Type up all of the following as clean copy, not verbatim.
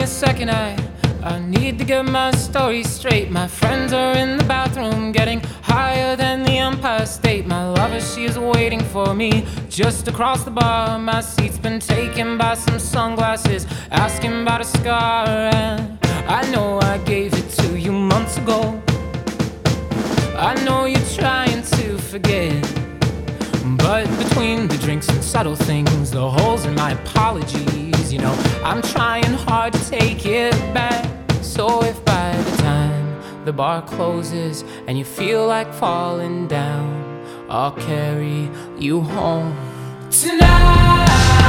second. I need to get my story straight. My friends are in the bathroom, getting higher than the Empire State. My lover, she is waiting for me just across the bar. My seat's been taken by some sunglasses, asking about a scar. And I know I gave it to you months ago. I know you're trying to forget, but between the drinks and subtle things, the holes in my apologies, you know, I'm trying hard to take it back. So if by the time the bar closes and you feel like falling down, I'll carry you home tonight.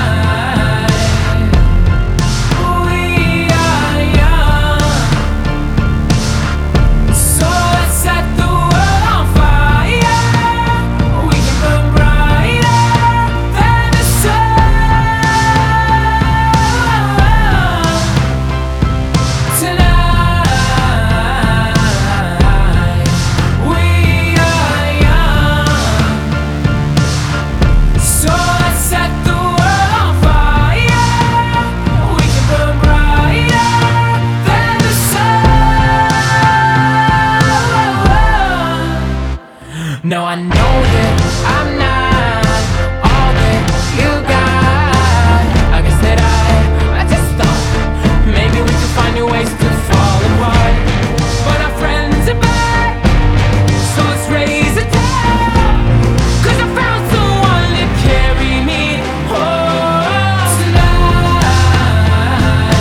No, I know that I'm not all that you got. I guess that I just thought maybe we could find new ways to fall apart. But our friends are back, so let's raise a toast, 'cause I found someone to carry me home tonight.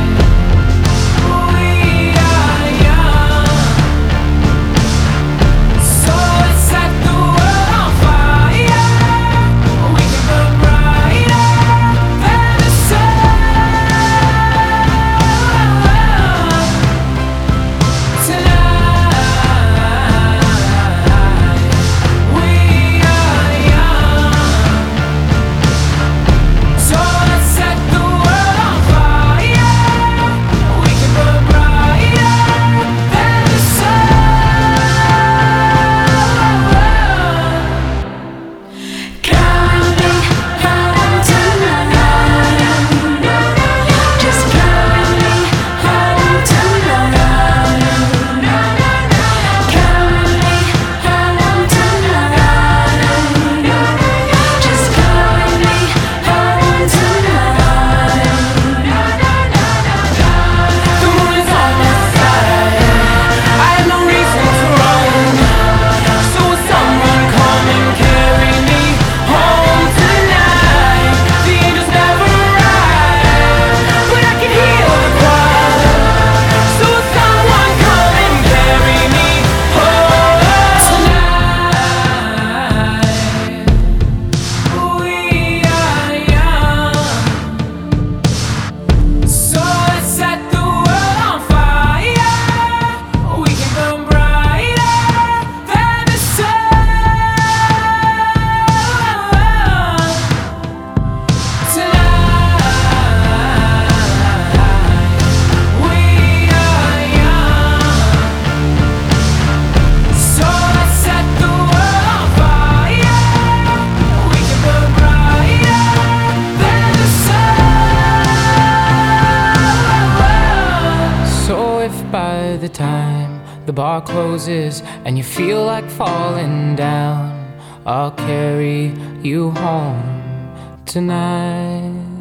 We are young, so by the time the bar closes and you feel like falling down, I'll carry you home tonight.